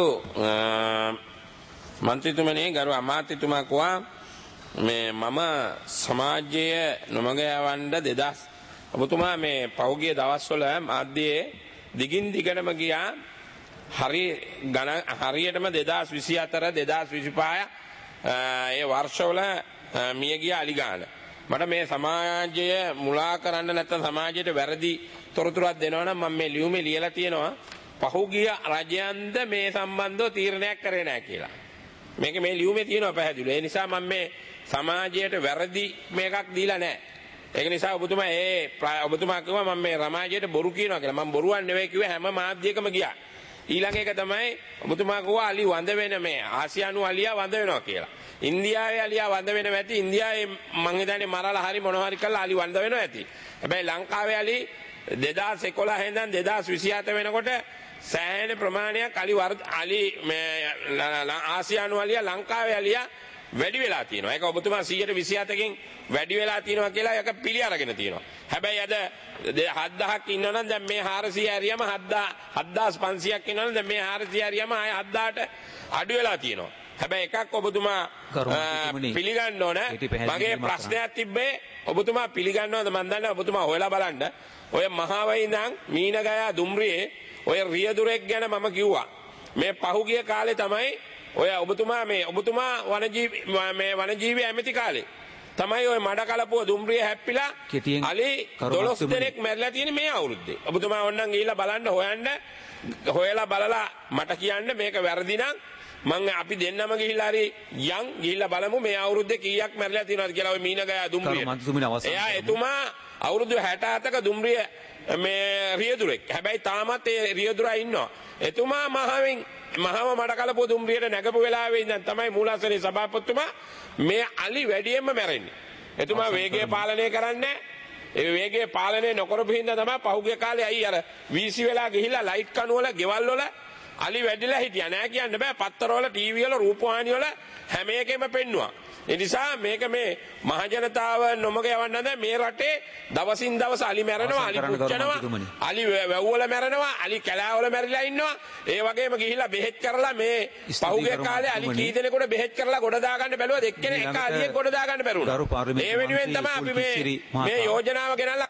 මන්ත්‍රීතුමනි ගරු අමාත්‍යතුමා කිව්වා මේ මම සමාජයේ නොමග යවන්න දෙදස් ඔබතුමා මේ පහුගිය දවස්වල මාධ්‍යයේ දිගින් දිගටම ගියා හරි ගණ හරියටම දෙදස් විසි හතර දෙදස් විසිපහ ඒ වර්ෂවල මිය ගිය අලි ගාන මට මේ සමාජය මුලා කරන්න නැත්නම් සමාජයට වැරදි තොරතුරක් දෙනවා නම් මම මේ ලියුමේ ලියලා තියෙනවා පහුගිය රජයන්ද මේ සම්බන්ධව තීරණයක් කරේ නැහැ කියලා. මේක මේ ලියුමේ තියෙනවා පැහැදිලිව. ඒ නිසා මම මේ සමාජයට වැරදි මේකක් දීලා නැහැ. ඒක නිසා ඔබතුමා ඒ ඔබතුමා කිව්වා මම මේ සමාජයට බොරු කියනවා කියලා. මම බොරුවක් නෙවෙයි කිව්වේ හැම මාධ්‍යයකම ගියා. ඊළඟ එක තමයි ඔබතුමා කිව්වා අලි වඳ වෙන මේ ආසියානු අලියා වඳ වෙනවා කියලා. ඉන්දියාවේ අලියා වඳ වෙනවා ඇති. ඉන්දියාවේ මං හිතන්නේ මරලා හරි මොනවා හරි කරලා අලි වඳ වෙනවා ඇති. හැබැයි ලංකාවේ අලි දෙදස් එකොළහ ඉඳන් දෙදස් විසි හත වෙනකොට සෑහෙන ප්‍රමාණයක් අලි අලි ආසියානු අලියා ලංකාවේ අලියා වැඩි වෙලා තියෙනවා. ඒක ඔබතුමා සියයට විසි හතකින් වැඩි වෙලා තියෙනවා කියලා ඒක පිළි අරගෙන තියෙනවා. හැබැයි අද හත්දහක් ඉන්නවනම් දැන් මේ හාරසිය ඇරියම හත්දාස් පන්සියයක් ඉන්නවනම් දැන් මේ හාරසිය ඇරියම ආය හත්දාට අඩු වෙලා තියෙනවා. හැබැයි එකක් ඔබතුමා පිළිගන්න ඕන. මගේ ප්‍රශ්නයක් තිබ්බේ ඔබතුමා පිළිගන්නවද මන් දන්නේ ඔබතුමා හොයලා බලන්න. ඔය මහවයි ඉඳන් මීනගයා දුම්රියේ ඔය රියදුරෙක් ගැන මම කිව්වා. මේ පහුගිය කාලේ තමයි ඔය ඔබතුමා මේ ඔබතුමා වනජීවි මේ වනජීවි ඇමති කාලේ තමයි ඔය මඩකලපුව දුම්රිය හැප්පිලා අලි දොළොස් දෙනෙක් මැරිලා තියෙන්නේ මේ අවුරුද්දේ. ඔබතුමා ඕනනම් ගිහිල්ලා බලන්න හොයන්න හොයලා බලලා මට කියන්න මේක වැරදි නම් මම අපි දෙන්නම ගිහිල්ලා හරි යන් ගිහිල්ලා බලමු මේ අවුරුද්දේ කීයක් මැරිලා තියෙනවද කියලා ඔය මීනගයා දුම්රිය. එයා එතුමා අවුරුදු හැට හතක දුම්රිය මේ රියදුරෙක්. හැබැයි තාමත් ඒ රියදුරා ඉන්නවා. එතුමා මහවෙන් මහව මඩකලපුව දුම්රියට නැගපු වෙලාවේ ඉඳන් තමයි මූලාසනයේ සභාපතිතුමා මේ අලි වැඩියෙන්ම මැරෙන්නේ. එතුමා වේගය පාලනය කරන්නේ ඒ වේගය පාලනය නොකරපු හින්දා තමයි පහුගිය කාලේ අයි අර වීසි වෙලා ගිහිල්ලා ලයිට් කණු වල ගෙවල් වල අලි වැඩිලා හිටියා නෑ කියන්න බෑ. පත්තරවල ටීවී වල රූපවාහිනි වල හැම එකෙම පෙන්නුවා. ඒ නිසා මේක මේ මහ ජනතාව නොමග යවන්න නැහැ. මේ රටේ දවසින් දවස අලි මැරෙනවා, අලි පුච්චනවා, අලි වැව්වල මැරෙනවා, අලි කැලෑවල මැරිලා ඉන්නවා. ඒ වගේම ගිහිල්ලා බෙහෙත් කරලා මේ පහුගිය කාලේ අලි කී දෙනෙකුට බෙහෙත් කරලා ගොඩ දා ගන්න බැලුවා. එක්කෙනෙක් එක අලියෙක් ගොඩ දා ගන්න බැරුණා. ඒ වෙනුවෙන් තමයි අපි මේ මේ යෝජනාව ගෙනල්ලා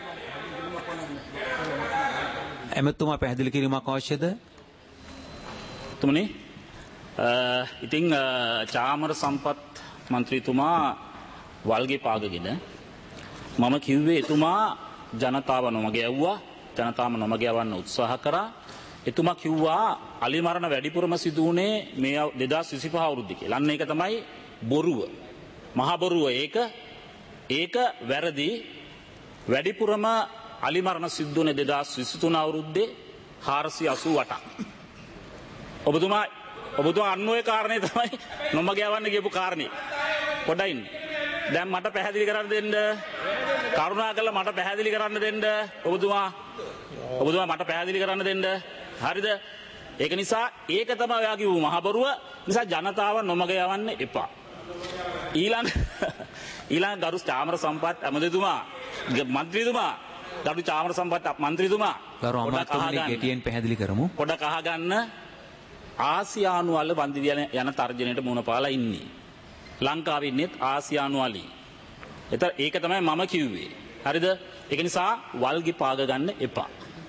එමෙතුමා පැහැදිලි කිරීමක් අවශ්‍යද? තුමනි ඉතින් චාමර සම්පත් මන්ත්‍රීතුමා වල්ගේ පාගගෙන මම කිව්වේ එතුමා ජනතාව නොමග යවුවා ජනතාව නොමග යවන්න උත්සාහ කරා. එතුමා කිව්වා අලි මරණ වැඩිපුරම සිදු වුණේ මේ දෙදස් විසිපහ අවුරුද්දේ කියලා. අන්න ඒක තමයි බොරුව. මහා බොරුව ඒක. ඒක වැරදි. වැඩිපුරම අලි මරණ සිදු වුණේ දෙදස් විසිතුන අවුරුද්දේ හාරසිය අසූ අටක්. ඔබතුමා ඔබතුමා අන්න ඔය කාරණේ තමයි නොමග යවන්න කියපු කාරණේ. පොඩ්ඩක් ඉන්න. දැන් මට පැහැදිලි කරන්න දෙන්න. කරුණාකරලා මට පැහැදිලි කරන්න දෙන්න. ඔබතුමා ඔබතුමා මට පැහැදිලි කරන්න දෙන්න. හරිද? ඒක නිසා ඒක තමයි ඔයා කිව්ව මහ බොරුව. නිසා ජනතාව නොමග යවන්න එපා. ඊළඟ ඊළඟ ගරු චාමර සම්පත් ඇමතිතුමා මන්ත්‍රීතුමා ගරු චාමර සම්පත් මන්ත්‍රීතුමා ගරු අමාත්‍යතුමනි කෙටියෙන් පැහැදිලි කරමු. පොඩක් අහගන්න ආසියානු වල වන්දි යන තර්ජනයට මුණ පාලා ඉන්නේ. ලංකාවේ ඉන්නේත් ආසියානු වලයි. ඒතර ඒක තමයි මම කිව්වේ. හරිද? ඒක නිසා වල්ගි පාග ගන්න එපා.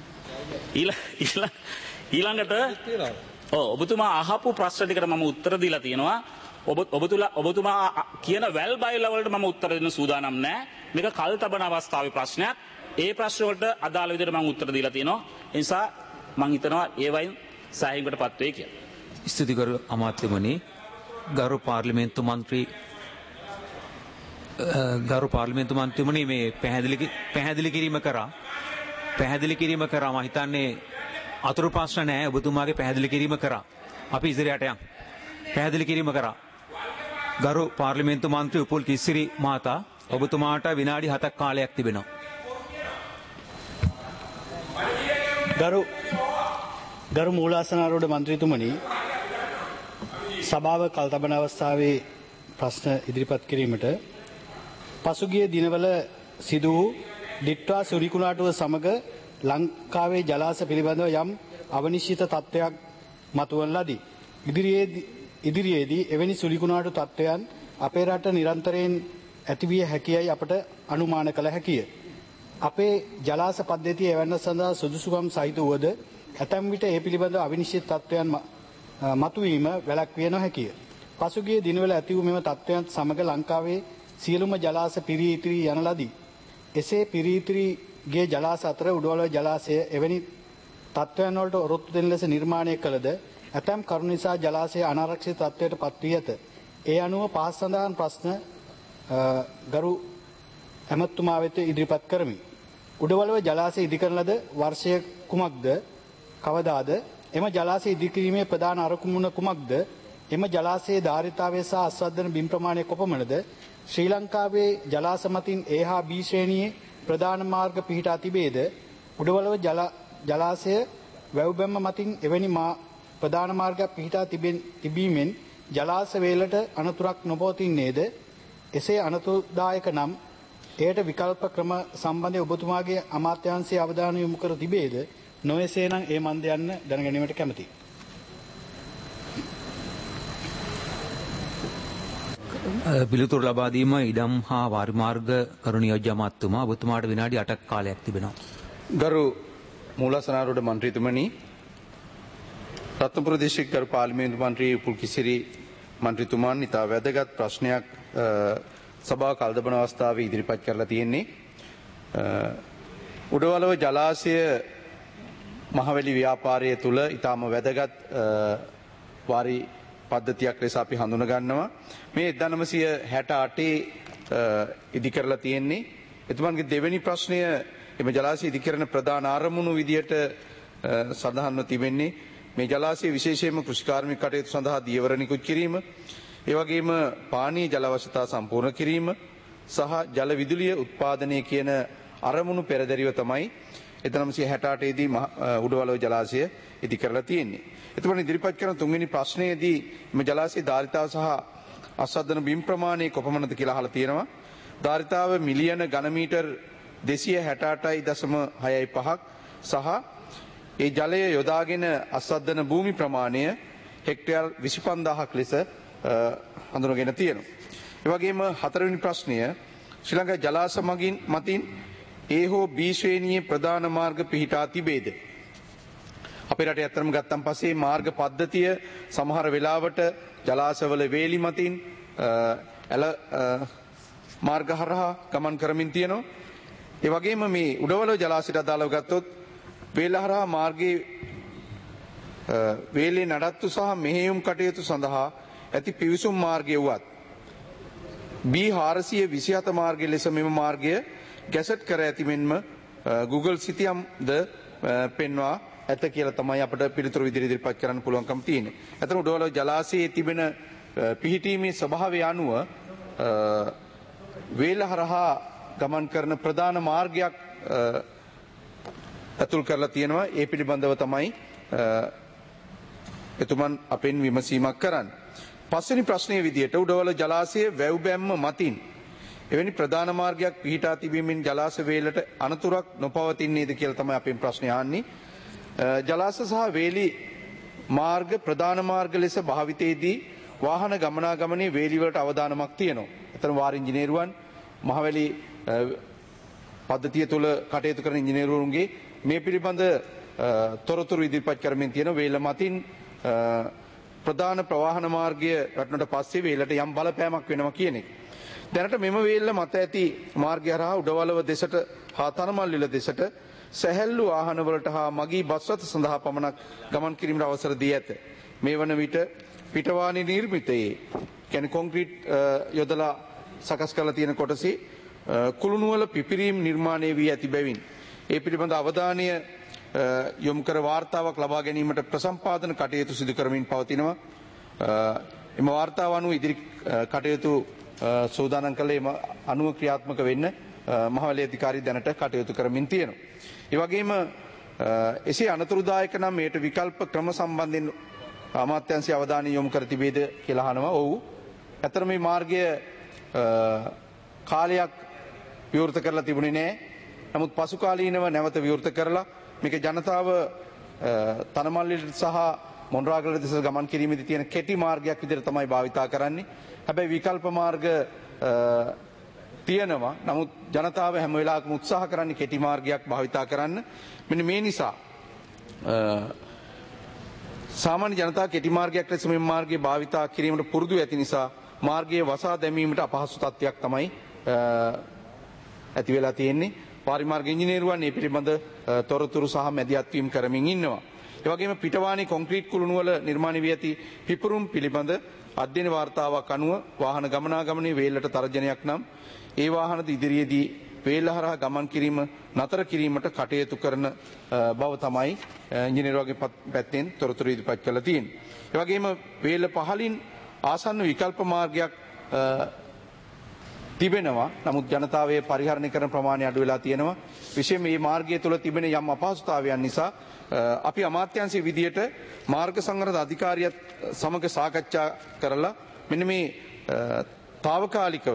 ඊළඟට ඔව් ඔබතුමා අහපු ප්‍රශ්න ටිකට මම උත්තර දීලා තියෙනවා. ඔබ ඔබතුලා ඔබතුමා කියන වැල් බයිලා වලට මම උත්තර දෙන්න සූදානම් නැහැ. මේක කල්තබන අවස්ථාවේ ප්‍රශ්නයක්. ඒ ප්‍රශ්න වලට අදාළ විදිහට මම උත්තර දීලා තියෙනවා. ඒ නිසා මම හිතනවා ඒ වයින් සෑහීමකටපත් වෙයි කියලා. ස්තුති කරු අමාත්‍යතුමනි, ගරු පාර්ලිමේන්තු මන්ත්‍රී ගරු පාර්ලිමේන්තු මන්ත්‍රීතුමනි මේ පැහැදිලි පැහැදිලි කිරීම කරා පැහැදිලි කිරීම කරා මම හිතන්නේ අතුරු ප්‍රශ්න නැහැ. ඔබතුමාගේ පැහැදිලි කිරීම කරා. අපි ඉදිරියට යමු. පැහැදිලි කිරීම කරා. ගරු පාර්ලිමේන්තු මන්ත්‍රී උපුල් කිස්සිරි මහතා, ඔබතුමාට විනාඩි හතක් කාලයක් තිබෙනවා. ගරු ගරු මූලාසනාරූඪ මන්ත්‍රීතුමනි, සභාව කල්තබන අවස්ථාවේ ප්‍රශ්න ඉදිරිපත් කිරීමට පසුගිය දිනවල සිදු වූ දිට්වා සුරිකුණාටුව සමග ලංකාවේ ජලාශ පිළිබඳව යම් අවිනිශ්චිත තත්ත්වයක් මතුවන ලදී. ඉදිරියේදී ඉදිරියේදී එවැනි සුරිකුණාටු තත්ත්වයන් අපේ රට නිරන්තරයෙන් ඇතිවිය හැකියයි අපට අනුමාන කළ හැකිය. අපේ ජලාශ පද්ධතිය එවැන්න සඳහා සුදුසුකම් සහිත වුවද ඇතැම් විට ඒ පිළිබඳව අවිනිශ්චිත තත්ත්වයන් මතුවීම වැළැක්විය නොහැකිය. පසුගිය දිනවල ඇති වූ මෙම තත්ත්වයන් සමග ලංකාවේ සියලුම ජලාශ පිරී ඉතිරි යන ලදී. එසේ පිරී ඉතිරි ගේ ජලාශ අතර උඩවලව ජලාශය එවැනි තත්ත්වයන් වලට ඔරොත්තු දෙන ලෙස නිර්මාණය කළද ඇතැම් කරුණු නිසා ජලාශය අනාරක්ෂිත තත්ත්වයට පත් වී ඇත. ඒ අනුව පහත් සඳහන් ප්‍රශ්න ගරු ඇමතුමා වෙත ඉදිරිපත් කරමි. උඩවලව ජලාශය ඉදිකරන ලද වර්ෂය කුමක්ද? කවදාද? එම ජලාශය ඉදිකිරීමේ ප්‍රධාන අරමුණ කුමක්ද? එම ජලාශයේ ධාරිතාවය සහ අස්වද්දන බිම් ප්‍රමාණය කොපමණද? ශ්‍රී ලංකාවේ ජලාශ මතින් A හා B ශ්‍රේණියේ ප්‍රධාන මාර්ග පිහිටා තිබේද? උඩවලව ජලාශය වැව් බැම්ම මතින් එවැනි ප්‍රධාන මාර්ගයක් පිහිටා තිබීමෙන් ජලාශ වේලට අනතුරක් නොපවතින්නේද? එසේ අනතුරුදායක නම් එයට විකල්ප ක්‍රම සම්බන්ධව ඔබතුමාගේ අමාත්‍යාංශයේ අවධානය යොමු කර තිබේද? නොයසේ නම් ඒ මන් දෙයන්න දැනගැනීමට කැමැතියි. පිළිතුරු ලබා දීම ඉඩම් හා වාරිමාර්ග කරු නියෝජ්‍ය අමාත්‍යතුමා, ඔබතුමාට විනාඩි අටක් කාලයක් තිබෙනවා. ගරු මූලාසනාරූඪ මන්ත්‍රීතුමනි, රත්නපුර දිස්ත්‍රික් ගරු පාර්ලිමේන්තු මන්ත්‍රී උපුල් කිසිරි මන්ත්‍රීතුමාන් ඉතා වැදගත් ප්‍රශ්නයක් සභාව කල්දබන අවස්ථාවේ ඉදිරිපත් කරලා තියෙන්නේ. උඩවලව ජලාශය මහවැලි ව්‍යාපාරය තුළ ඉතාම වැදගත් වාරි පද්ධතියක් ලෙස අපි හඳුන ගන්නවා. මේ එක්දා නවසිය හැට අටේ ඉදි කරලා තියෙන්නේ. එතුමන්ගේ දෙවෙනි ප්‍රශ්නය එම ජලාශය ඉදි කරන ප්‍රධාන අරමුණු විදියට සඳහන්ව තිබෙන්නේ මේ ජලාශය විශේෂයෙන්ම කෘෂිකාර්මික කටයුතු සඳහා දියවර නිකුත් කිරීම, ඒ වගේම පානීය ජල අවශ්‍යතා සම්පූර්ණ කිරීම සහ ජල විදුලිය උත්පාදනය කියන අරමුණු පෙරදැරිව තමයි එක්දා නවසිය හැට අටේදී උඩවලව ජලාශය ඉදි කරලා තියෙන්නේ. එතුමන් ඉදිරිපත් කරන තුන්වෙනි ප්‍රශ්නයේදී මේ ජලාශයේ ධාරිතාව සහ අස්වද්දන බිම් ප්‍රමාණය කොපමණද කියලා අහලා තියෙනවා. ධාරිතාව මිලියන ඝන මීටර් දෙසිය හැට අටයි දශම හයයි පහක් සහ ඒ ජලය යොදාගෙන අස්වද්දන භූමි ප්‍රමාණය හෙක්ටයාර් විසි පන්දාහක් ලෙස හඳුනගෙන තියෙනවා. ඒ වගේම හතරවෙනි ප්‍රශ්නය ශ්‍රී ලංකා ජලාශ මගින් මතින් A හෝ B ශ්‍රේණියේ ප්‍රධාන මාර්ග පිහිටා තිබේද? අපේ රටේ ඇත්තටම ගත්තන් පස්සේ මාර්ග පද්ධතිය සමහර වෙලාවට ජලාශවල වේලි මතින් ඇල මාර්ග හරහා ගමන් කරමින් තියෙනවා. ඒ වගේම මේ උඩවලව ජලාශයට අදාළව ගත්තොත් වේල හරහා මාර්ගයේ වේලේ නඩත්තු සහ මෙහෙයුම් කටයුතු සඳහා ඇති පිවිසුම් මාර්ගය වුවත් B හාරසිය විසිහත මාර්ගය ලෙස මෙම මාර්ගය ගැසට් කර ඇති මෙන්ම Google සිතියම්ද පෙන්වා ඇත කියලා තමයි අපිට පිළිතුරු විදිහට ඉදිරිපත් කරන්න පුළුවන්කම තියෙන්නේ. අතන උඩවලව ජලාශයේ තිබෙන පිහිටීමේ ස්වභාවය අනුව වේල හරහා ගමන් කරන ප්‍රධාන මාර්ගයක් ඇතුල් කරලා තියෙනවා. ඒ පිළිබඳව තමයි එතුමන් අපෙන් විමසීමක් කරන්නේ. පස්වෙනි ප්‍රශ්නයේ විදිහට උඩවල ජලාශයේ වැව් බැම්ම මතින් එවැනි ප්‍රධාන මාර්ගයක් පිහිටා තිබීමෙන් ජලාශ වේලට අනතුරක් නොපවතින්නේද කියලා තමයි අපෙන් ප්‍රශ්නය අහන්නේ. ජලාශ සහ වේලි මාර්ග ප්‍රධාන මාර්ග ලෙස භාවිතයේදී වාහන ගමනාගමනයේ වේලි වලට අවදානමක් තියෙනවා. එතන වාර ඉංජිනේරුවන් මහවැලි පද්ධතිය තුළ කටයුතු කරන ඉංජිනේරුවන්ගේ මේ පිළිබඳ තොරතුරු ඉදිරිපත් කරමින් තියෙන වේල මතින් ප්‍රධාන ප්‍රවාහන මාර්ගය රටනට පස්සේ වේලට යම් බලපෑමක් වෙනවා කියන එක. දැනට මෙම වේල්ල මත ඇති මාර්ගය හරහා උඩවලව දෙසට හා තනමල්විල දෙසට සැහැල්ලු වාහනවලට හා මගී බස් රථ සඳහා පමණක් ගමන් කිරීමට අවසර දී ඇත. මේ වන විට පිටවාණි නිර්මිතයේ කියන්නේ කොන්ක්‍රීට් යොදලා සකස් කරලා තියෙන කොටසේ කුළුණුවල පිපිරීම් නිර්මාණය වී ඇති බැවින් ඒ පිළිබඳ අවධානය යොමු කර වාර්තාවක් ලබා ගැනීමට ප්‍රසම්පාදන කටයුතු සිදු කරමින් පවතිනවා. එම වාර්තාව අනුව ඉදිරි කටයුතු සූදානම් කළේ එම අනුව ක්‍රියාත්මක වෙන්න මහවැලි අධිකාරී දැනට කටයුතු කරමින් තියෙනවා. ඒ වගේම එසේ අනතුරුදායක නම් මේට විකල්ප ක්‍රම සම්බන්ධයෙන් අමාත්‍යාංශය අවධානය යොමු කර තිබේද කියලා අහනවා. ඔව්. ඇත්තට මේ මාර්ගය කාලයක් විවෘත කරලා තිබුණේ නැහැ. නමුත් පසු කාලීනව නැවත විවෘත කරලා මේක ජනතාව තනමල්ලිට සහ මොණරාගල දෙස ගමන් කිරීමේදී තියෙන කෙටි මාර්ගයක් විදිහට තමයි භාවිතා කරන්නේ. හැබැයි විකල්ප මාර්ග තියෙනවා. නමුත් ජනතාව හැම වෙලාවකම උත්සාහ කරන්නේ කෙටි මාර්ගයක් භාවිතා කරන්න. මෙන්න මේ නිසා සාමාන්‍ය ජනතාව කෙටි මාර්ගයක් ලෙස මේ මාර්ගය භාවිතා කිරීමට පුරුදු ඇති නිසා මාර්ගයේ වසා දැමීමට අපහසු තත්ත්වයක් තමයි ඇති වෙලා තියෙන්නේ. පරිමාර්ග ඉංජිනේරුවන් මේ පිළිබඳ තොරතුරු සහ මැදිහත් වීම කරමින් ඉන්නවා. ඒ වගේම පිටවාණි කොන්ක්‍රීට් කුළුණු වල නිර්මාණය වී ඇති පිපුරුම් පිළිබඳ අධ්‍යයන වාර්තාවක් අනුව වාහන ගමනාගමනයේ වේලට තර්ජනයක් නම් ඒ වාහනද ඉදිරියේදී වේල හරහා ගමන් කිරීම නතර කිරීමට කටයුතු කරන බව තමයි ඉංජිනේරුවන්ගේ පැත්තෙන් තොරතුරු ඉදිරිපත් කරලා තියෙන්නේ. ඒ වගේම වේල පහලින් ආසන්න විකල්ප මාර්ගයක් තිබෙනවා. නමුත් ජනතාවයේ පරිහරණය කරන ප්‍රමාණය අඩු වෙලා තියෙනවා. විශේෂයෙන් මේ මාර්ගය තුල තිබෙන යම් අපහසුතාවයන් නිසා අපි අමාත්‍යාංශයේ විදියට මාර්ග සංවර්ධන අධිකාරියත් සමග සාකච්ඡා කරලා මෙන්න මේ తాවකාලිකව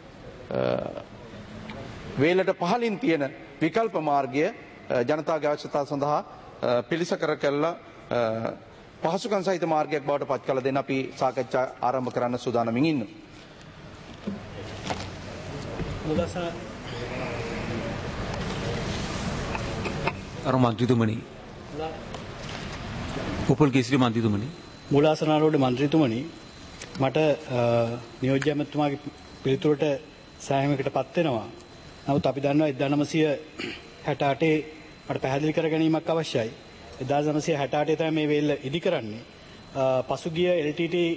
වේලට පහලින් තියෙන විකල්ප මාර්ගය ජනතාවගේ අවශ්‍යතාව සඳහා පිළිසකර කළා පහසුකම් සහිත මාර්ගයක් බවට පත් කළ දෙන්න අපි සාකච්ඡා ආරම්භ කරන්න සූදානම්ින් ඉන්නවා. අර මන්ත්‍රීතුමනි උපුල් කේසරි මන්ත්‍රීතුමනි මූලාසනාරෝඩ මන්ත්‍රීතුමනි මට නියෝජ්‍ය ඇමතුමාගේ පිළිතුරට සෑහීමකට පත් වෙනවා. නමුත් අපි දන්නවා එක්දාස් නවසිය හැට අටේ මට පැහැදිලි කර ගැනීමක් අවශ්‍යයි. එක්දාස් නවසිය හැට අටේ තමයි මේ වේල්ල ඉදි කරන්නේ. පසුගිය එල් ටී ටී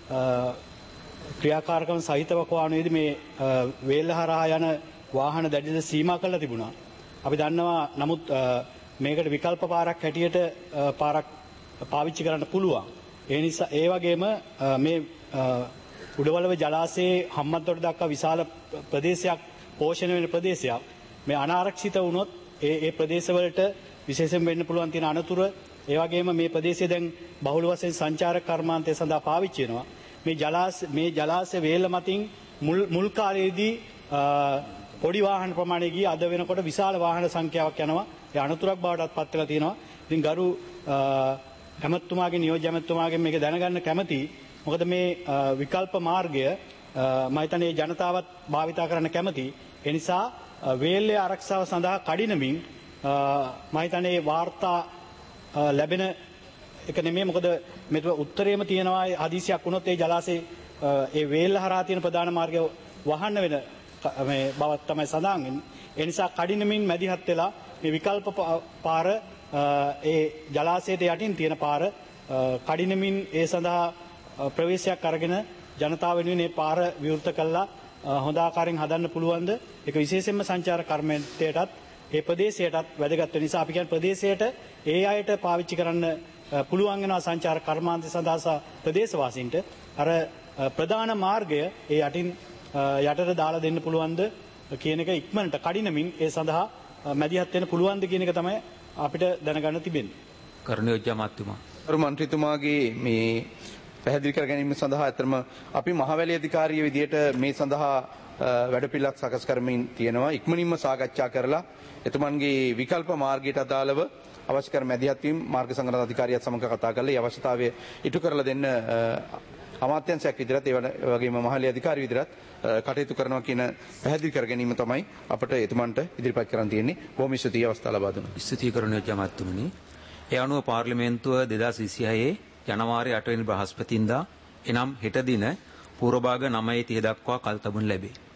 ක්‍රියාකාරකම් සහිතව කවානුවේදී මේ වේල්ල හරහා යන වාහන දැඩි ලෙස සීමා කරලා තිබුණා. අපි දන්නවා නමුත් මේකට විකල්ප පාරක් හැටියට පාරක් පාවිච්චි කරන්න පුළුවන්. ඒ නිසා ඒ වගේම මේ උඩවලව ජලාශයේ හම්බන්තොට දක්වා විශාල ප්‍රදේශයක් පෝෂණය වෙන ප්‍රදේශයක්. මේ අනාරක්ෂිත වුණොත් ඒ ඒ ප්‍රදේශවලට විශේෂයෙන් වෙන්න පුළුවන් තියෙන අනතුර ඒ වගේම මේ ප්‍රදේශය දැන් බහුල වශයෙන් සංචාරක කර්මාන්තය සඳහා පාවිච්චි වෙනවා. මේ ජලාශ මේ ජලාශ වේල මතින් මුල් මුල් කාලයේදී පොඩි වාහන ප්‍රමාණය ගිය අද වෙනකොට විශාල වාහන සංඛ්‍යාවක් යනවා. ඒ අනතුරක් බවටත් පත් වෙලා තියෙනවා. ඉතින් ගරු ඇමතුමාගේ නියෝජ්‍ය ඇමතුමාගෙන් මේක දැනගන්න කැමතියි. මොකද මේ විකල්ප මාර්ගය මම හිතන්නේ ජනතාවත් භාවිතා කරන්න කැමතියි. ඒ නිසා වේල්ලේ ආරක්ෂාව සඳහා කඩිනමින් මම හිතන්නේ වාර්තා ලැබෙන එක නෙමෙයි. මොකද මෙතන උත්තරේම තියෙනවා හදිසියක් වුණොත් ඒ ජලාශයේ ඒ වේල්ල හරහා තියෙන ප්‍රධාන මාර්ගය වහන්න වෙන මේ බවක් තමයි සඳහන් වෙන්නේ. ඒ නිසා කඩිනමින් මැදිහත් වෙලා මේ විකල්ප පාර ඒ ජලාශයට යටින් තියෙන පාර කඩිනමින් ඒ සඳහා ප්‍රවේශයක් අරගෙන ජනතාව වෙනුවෙන් මේ පාර විවෘත කළා හොඳ ආකාරයෙන් හදන්න පුළුවන්ද? ඒක විශේෂයෙන්ම සංචාර කර්මයටත් ඒ ප්‍රදේශයටත් වැදගත් වෙන නිසා අපි කියන්නේ ප්‍රදේශයට ඒ අයට පාවිච්චි කරන්න පුළුවන් වෙනවා සංචාර කර්මාන්තය සඳහා ප්‍රදේශවාසීන්ට අර ප්‍රධාන මාර්ගය ඒ යටින් යටට දාලා දෙන්න පුළුවන්ද කියන එක ඉක්මනට කඩිනමින් ඒ සඳහා මැදිහත් වෙන්න පුළුවන්ද කියන එක තමයි අපිට දැනගන්න තිබෙන්නේ. කරුණායෝජ්‍ය අමාත්‍යතුමා. අර මන්ත්‍රීතුමාගේ මේ පැහැදිලි කර ගැනීම සඳහා අතරම අපි මහවැලි අධිකාරිය විදියට මේ සඳහා වැඩපිළිවෙලක් සකස් කරමින් තියෙනවා. ඉක්මනින්ම සාකච්ඡා කරලා එතුමන්ගේ විකල්ප මාර්ගයට අදාළව අවශ්‍ය කර මැදිහත් වීම මාර්ග සංගණන අධිකාරියත් සමග කතා කරලා මේ අවශ්‍යතාවය ඉටු කරලා දෙන්න අමාත්‍යංශයක් විදිහට ඒ වගේම මහලේ අධිකාරිය විදිහට කටයුතු කරනවා කියන පැහැදිලි කර ගැනීම තමයි අපට එතුමන්ට ඉදිරිපත් කරන්න තියෙන්නේ. බොහොම ස්තුතියි අවස්ථාව ලබා දුන්නා. ස්තුතියි කරුණාජ අමාත්‍යතුමනි. ඒ අනුව පාර්ලිමේන්තුව දෙදාස් විසිහයේ ජනවාරි අටවෙනි බ්‍රහස්පතින්දා එනම් හෙට දින පූර්ව භාග නවය තිහ දක්වා කල් තබනු ලැබේ.